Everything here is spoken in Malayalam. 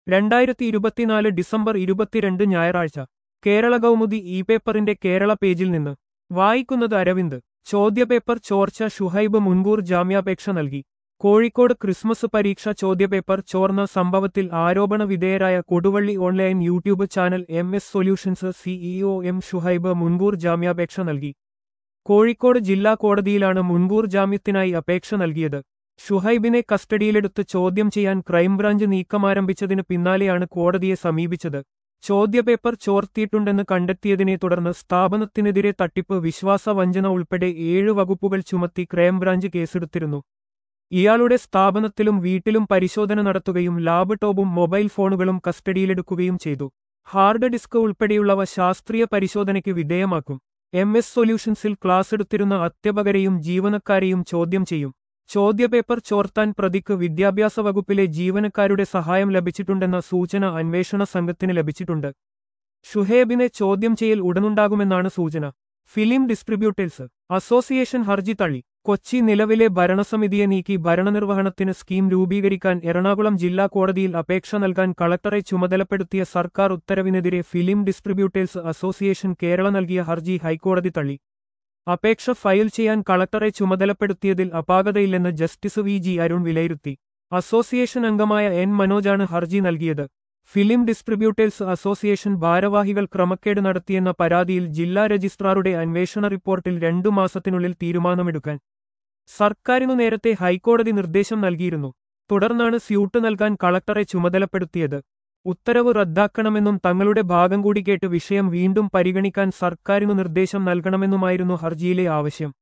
2024 ഡിസംബർ 22 ഞായറാഴ്ച കേരള കൗമുദി പേപ്പറിന്റെ കേരള പേജിൽ നിന്ന് വായിക്കുന്നത് അരവിന്ദ്. ചോദ്യപേപ്പർ ചോർച്ച, ഷുഹൈബ് മുൻകൂർ ജാമ്യാപേക്ഷ നൽകി. കോഴിക്കോട് ക്രിസ്മസ് പരീക്ഷ ചോദ്യപേപ്പർ ചോർന്ന സംഭവത്തിൽ ആരോപണ വിധേയരായ Koduvally online YouTube channel MS solutions CEO M Shuhaib മുൻകൂർ ജാമ്യാപേക്ഷ നൽകി. കോഴിക്കോട് ജില്ലാ കോടതിയിലാണ് മുൻകൂർ ജാമ്യത്തിനായി അപേക്ഷ നൽകിയത്. ഷുഹൈബിനെ കസ്റ്റഡിയിലെടുത്ത് ചോദ്യം ചെയ്യാൻ ക്രൈംബ്രാഞ്ച് നീക്കമാരംഭിച്ചതിന് പിന്നാലെയാണ് കോടതിയെ സമീപിച്ചത്. ചോദ്യപേപ്പർ ചോർത്തിയിട്ടുണ്ടെന്ന് കണ്ടെത്തിയതിനെ തുടർന്ന് സ്ഥാപനത്തിനെതിരെ തട്ടിപ്പ്, വിശ്വാസവഞ്ചന ഉൾപ്പെടെ 7 വകുപ്പുകൾ ചുമത്തി ക്രൈംബ്രാഞ്ച് കേസെടുത്തിരുന്നു. ഇയാളുടെ സ്ഥാപനത്തിലും വീട്ടിലും പരിശോധന നടത്തുകയും ലാപ്ടോപ്പും മൊബൈൽ ഫോണുകളും കസ്റ്റഡിയിലെടുക്കുകയും ചെയ്തു. ഹാർഡ് ഡിസ്ക് ഉൾപ്പെടെയുള്ളവ ശാസ്ത്രീയ പരിശോധനയ്ക്ക് വിധേയമാക്കും. MS സൊല്യൂഷൻസിൽ ക്ലാസെടുത്തിരുന്ന അധ്യാപകരെയും ജീവനക്കാരെയും ചോദ്യം ചെയ്യും. ചോദ്യപേപ്പർ ചോർത്താൻ പ്രതിക്ക് വിദ്യാഭ്യാസ വകുപ്പിലെ ജീവനക്കാരുടെ സഹായം ലഭിച്ചിട്ടുണ്ടെന്ന സൂചന അന്വേഷണ സംഘത്തിന് ലഭിച്ചിട്ടുണ്ട്. ഷുഹൈബിനെ ചോദ്യം ചെയ്യൽ ഉടനുണ്ടാകുമെന്നാണ് സൂചന. ഫിലിം ഡിസ്ട്രിബ്യൂട്ടേഴ്സ് അസോസിയേഷൻ ഹർജി തള്ളി. കൊച്ചി നിലവിലെ ഭരണസമിതിയെ നീക്കി ഭരണനിർവഹണത്തിന് സ്കീം രൂപീകരിക്കാൻ എറണാകുളം ജില്ലാ കോടതിയിൽ അപേക്ഷ നൽകാൻ കളക്ടറെ ചുമതലപ്പെടുത്തിയ സർക്കാർ ഉത്തരവിനെതിരെ ഫിലിം ഡിസ്ട്രിബ്യൂട്ടേഴ്സ് അസോസിയേഷൻ കേരള നൽകിയ ഹർജി ഹൈക്കോടതി തള്ളി. അപേക്ഷ ഫയൽ ചെയ്യാൻ കളക്ടറെ ചുമതലപ്പെടുത്തിയതിൽ അപാകതയില്ലെന്ന് ജസ്റ്റിസ് VG അരുൺ വിലയിരുത്തി. അസോസിയേഷൻ അംഗമായ N മനോജാണ് ഹർജി നൽകിയത്. ഫിലിം ഡിസ്ട്രിബ്യൂട്ടേഴ്സ് അസോസിയേഷൻ ഭാരവാഹികൾ ക്രമക്കേട് നടത്തിയെന്ന പരാതിയിൽ ജില്ലാ രജിസ്ട്രാറുടെ അന്വേഷണ റിപ്പോർട്ടിൽ 2 മാസത്തിനുള്ളിൽ തീരുമാനമെടുക്കാൻ സർക്കാരിനു നേരത്തെ ഹൈക്കോടതി നിർദ്ദേശം നൽകിയിരുന്നു. തുടർന്നാണ് സ്യൂട്ട് നൽകാൻ കളക്ടറെ ചുമതലപ്പെടുത്തിയത്. ഉത്തരവ് റദ്ദാക്കണമെന്നും തങ്ങളുടെ ഭാഗം കൂടി കേട്ട് വിഷയം വീണ്ടും പരിഗണിക്കാൻ സർക്കാരിനു നിർദ്ദേശം നൽകണമെന്നുമായിരുന്നു ഹർജിയിലെ ആവശ്യം.